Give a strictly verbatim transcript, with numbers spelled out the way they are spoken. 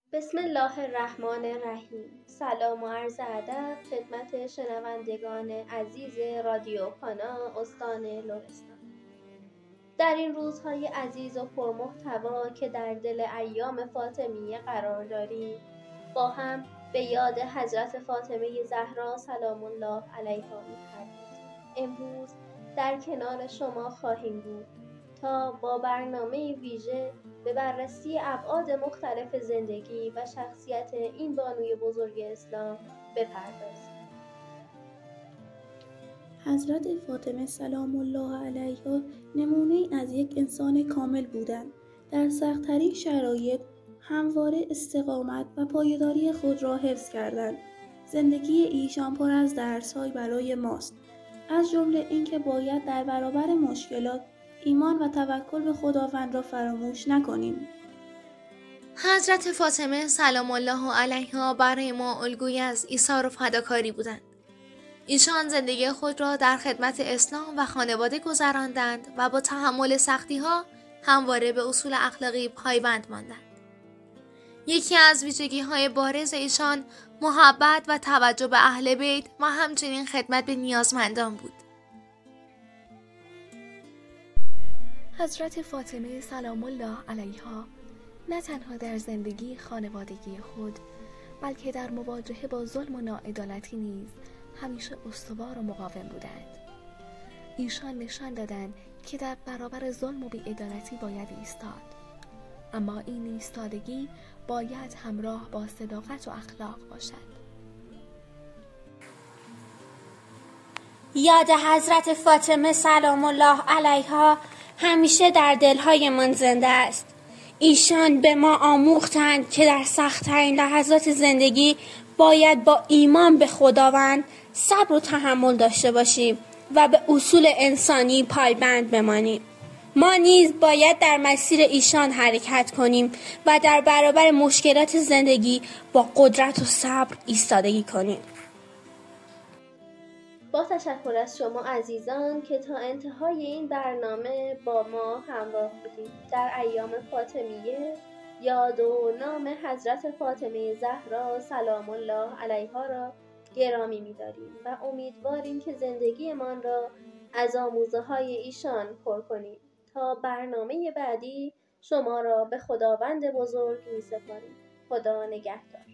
بسم الله الرحمن الرحیم. سلام و عرض ادب خدمت شنوندگان عزیز رادیو کانا استان لرستان. در این روزهای عزیز و پرمحتوا که در دل ایام فاطمیه قرار داریم، با هم به یاد حضرت فاطمه زهرا سلام الله علیها می‌پردازیم. امروز در کنار شما خواهیم بود تا با برنامه ویژه به بررسی ابعاد مختلف زندگی و شخصیت این بانوی بزرگ اسلام بپردازیم. حضرت فاطمه سلام الله علیها نمونه از یک انسان کامل بودند. در سخت‌ترین شرایط همواره استقامت و پایداری خود را حفظ کردند. زندگی ایشان پر از درس‌های برای ماست، از جمله اینکه باید در برابر مشکلات ایمان و توکل به خداوند را فراموش نکنیم. حضرت فاطمه سلام الله علیها برای ما الگویی از ایثار و فداکاری بودند. ایشان زندگی خود را در خدمت اسلام و خانواده گذراندند و با تحمل سختی‌ها همواره به اصول اخلاقی پایبند ماندند. یکی از ویژگی‌های بارز ایشان محبت و توجه به اهل بیت و همچنین خدمت به نیازمندان بود. حضرت فاطمه سلام الله علیها نه تنها در زندگی خانوادگی خود، بلکه در مواجهه با ظلم و ناعدالتی نیز همیشه استوار و مقاوم بودند. ایشان نشان دادند که در برابر ظلم و بی‌عدالتی باید ایستاد، اما این ایستادگی باید همراه با صداقت و اخلاق باشد. یاد حضرت فاطمه سلام الله علیها همیشه در دلهای من زنده است. ایشان به ما آموختند که در سخت‌ترین لحظات زندگی باید با ایمان به خداوند صبر و تحمل داشته باشیم و به اصول انسانی پایبند بمانیم. ما نیز باید در مسیر ایشان حرکت کنیم و در برابر مشکلات زندگی با قدرت و صبر ایستادگی کنیم. با تشکر از شما عزیزان که تا انتهای این برنامه با ما همراه بودید. در ایام فاطمیه یاد و نام حضرت فاطمه زهرا سلام الله علیها را گرامی می‌داریم و امیدواریم که زندگیمان را از آموزه‌های ایشان پر کنیم. تا برنامه بعدی شما را به خداوند بزرگ می‌سپاریم. خدا نگهدار.